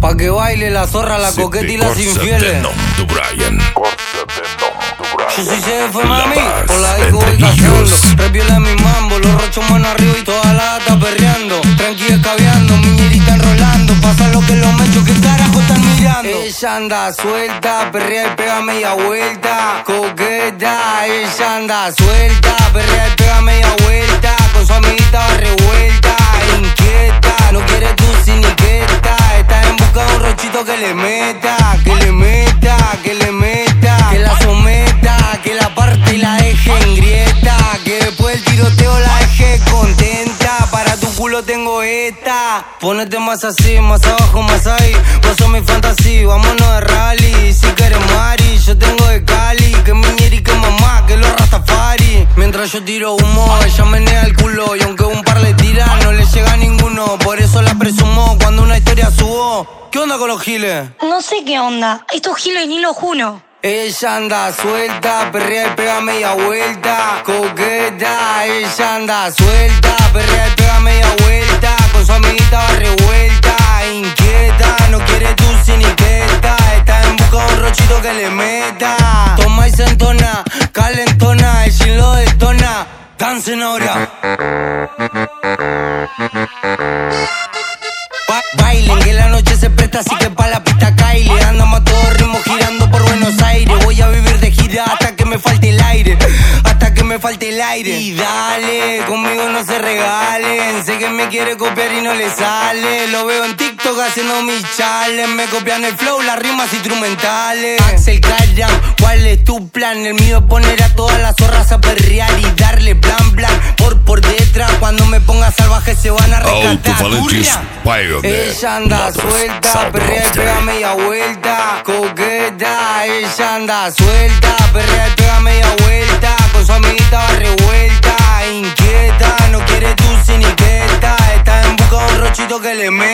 Pa' que baile la zorra, la coqueta y las infieles. Yo soy CF, mami, por la disco voy cazando. Repiola mi mambo, los rochos mano arriba y toda la gata perreando. Tranqui escabeando, miñerita enrolando. Pasa lo que los mechos, ¿qué carajo están mirando? Ella anda suelta, perrea y pega media vuelta. Coqueta, ella anda suelta, perrea y pega media vuelta. Con su amiguita va revuelta, inquieta. No quiere tu siniqueta. Está en busca de un rochito que le meta, que le meta, que le meta, que la someta, que la parte y la deje en grieta, que después del tiroteo la deje contenta. Para tu culo tengo esta. Ponete más así, más abajo, más ahí. Vos sos mi fantasía, vámonos de rally. Si quieres mari, yo tengo de Cali. Que miñeri y que mamá, que los rastafari. Mientras yo tiro humo, ella menea el culo. Y aunque un par le tira, no le llega a ninguno. Por eso la presumo cuando una historia subo. ¿Qué onda con los giles? No sé qué onda. Estos giles ni los juro. Ella anda suelta, perrea y pega media vuelta. Coqueta, ella anda suelta, perrea y pega media vuelta. Con su amiguita va revuelta, inquieta. No quiere tu siniqueta. Está en busca de un rochito que le meta. Toma y se entona, calentona, el gin lo detona. Dancen ahora. Bailen, que la noche se presta, así que pa' la pista Kylie. Andamos a todo ritmo girando por Buenos Aires. Voy a vivir de gira hasta que me falte el aire, hasta que me falte el aire. Y dale, conmigo no se regalen. Sé que me quiere copiar y no le sale. Lo veo en TikTok haciendo mis challenge. Me copian el flow, las rimas instrumentales. Axel Karam, ¿cuál es tu plan? El mío es poner a todas las zorras a perrear y darle blan blan por detrás. Cuando me ponga salvaje se van a rescatar. Ella anda suelta, perrea y pega media vuelta. Coqueta, ella anda suelta, perrea y pega media vuelta. Con su amiguita va revuelta, inquieta. No quiere tu siniqueta. Está en busca de un rochito que le meta.